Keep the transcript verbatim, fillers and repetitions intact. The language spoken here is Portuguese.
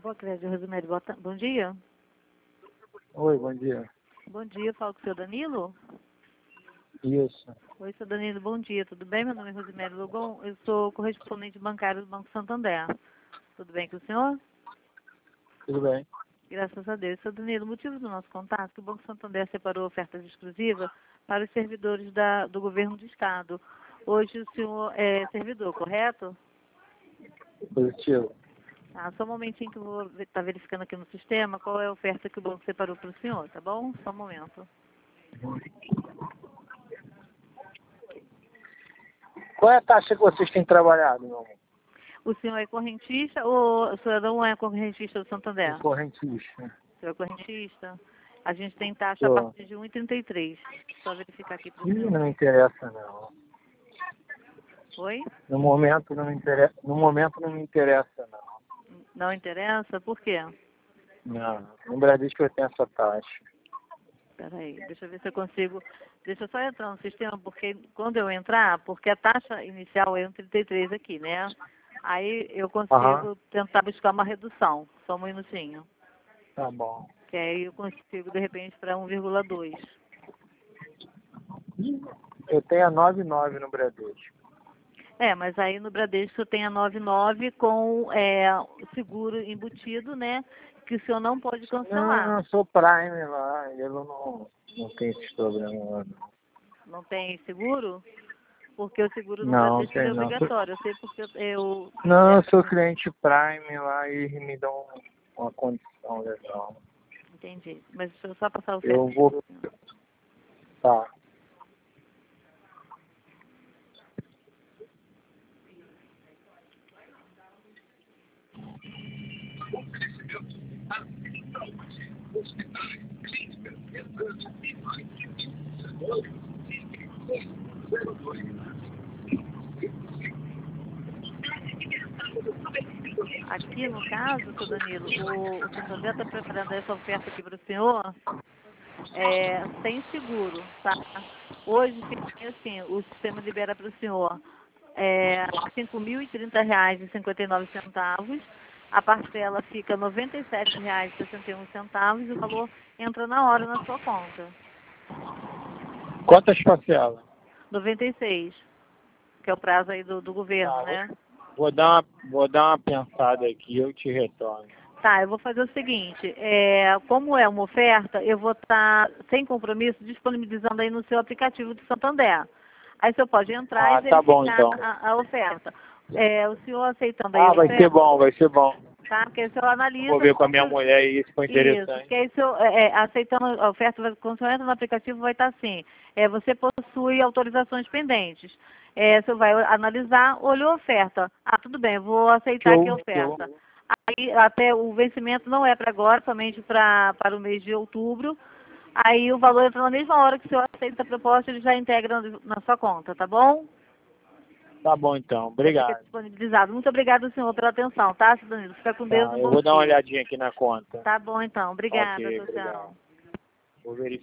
Nova Crédito Rosemary, bom dia. Oi, bom dia. Bom dia, falo com o seu Danilo. Isso. Oi, seu Danilo, bom dia, tudo bem? Meu nome é Rosemary Logon, eu sou correspondente bancário do Banco Santander. Tudo bem com o senhor? Tudo bem. Graças a Deus. Seu Danilo, o motivo do nosso contato é que o Banco Santander separou ofertas exclusivas para os servidores da, do governo do Estado. Hoje o senhor é servidor, correto? Positivo. Ah, só um momentinho que eu vou estar verificando aqui no sistema qual é a oferta que o banco separou para o senhor, tá bom? Só um momento. Qual é a taxa que vocês têm trabalhado, meu amor? O senhor é correntista ou o senhor não é correntista do Santander? Correntista. O senhor é correntista? A gente tem taxa Tô. a partir de um e trinta e três. Só verificar aqui para o Ih, senhor. não me interessa, não. Oi? No momento não me interessa, no momento não me interessa, não. Não interessa? Por quê? Não. No Bradesco eu tenho essa taxa. Espera aí, deixa eu ver se eu consigo. Deixa eu só entrar no sistema, porque quando eu entrar, porque a taxa inicial é um e trinta e três aqui, né? Aí eu consigo Aham. tentar buscar uma redução. Só um minutinho. Tá bom. Que aí eu consigo, de repente, para um vírgula dois. Eu tenho a nove nove no Bradesco. É, mas aí no Bradesco tem a noventa e nove com é, seguro embutido, né? Que o senhor não pode cancelar. Não, eu sou Prime lá, eu não, não tenho esses problemas lá, não. Não tem seguro? Porque o seguro no Não, Bradesco ele é tem não. Sou- obrigatório. Eu sei porque eu... Não, é, eu sou cliente Prime lá e me dão uma condição legal. entendi. Mas deixa eu só passar o Eu certo. vou. Tá. Aqui, no caso, seu Danilo, o, o Santander está preparando essa oferta aqui para o senhor é, sem seguro, tá? Hoje, fica assim, o sistema libera para o senhor é, cinco mil e trinta reais e cinquenta e nove centavos, a parcela fica noventa e sete reais e sessenta e um centavos e o valor entra na hora na sua conta. Quantas parcelas? noventa e seis, que é o prazo aí do, do governo, Tá, né? vou dar uma, vou dar uma pensada aqui, eu te retorno. Tá, eu vou fazer o seguinte, é, como é uma oferta, eu vou estar, sem compromisso, disponibilizando aí no seu aplicativo do Santander. Aí o senhor pode entrar Ah, e tá bom verificar então. a, a oferta. É, o senhor aceitando aí Ah, a vai ser oferta, bom, vai ser bom. tá? Porque aí o senhor Eu vou analisa... ver com a minha mulher e isso foi Isso, interessante. porque aí o senhor, é, é, aceitando a oferta, vai- quando o senhor entra no aplicativo, vai estar assim, é, você possui autorizações pendentes. É, o senhor vai analisar, olhou a oferta. Ah, tudo bem, eu vou aceitar aqui a Show, show. oferta. Aí, até o vencimento não é para agora, somente pra, para o mês de outubro. Aí o valor entra na mesma hora que o senhor aceita a proposta, ele já integra na sua conta, tá bom? Tá bom então, Já fica obrigado. disponibilizado. Muito obrigada, senhor, pela atenção, tá, seu Danilo? Fica com Deus, Tá, um eu bom vou dar uma dia. olhadinha aqui na conta. Tá bom, então. Obrigada, Ok, tchau, obrigado. tchau. Vou verificar.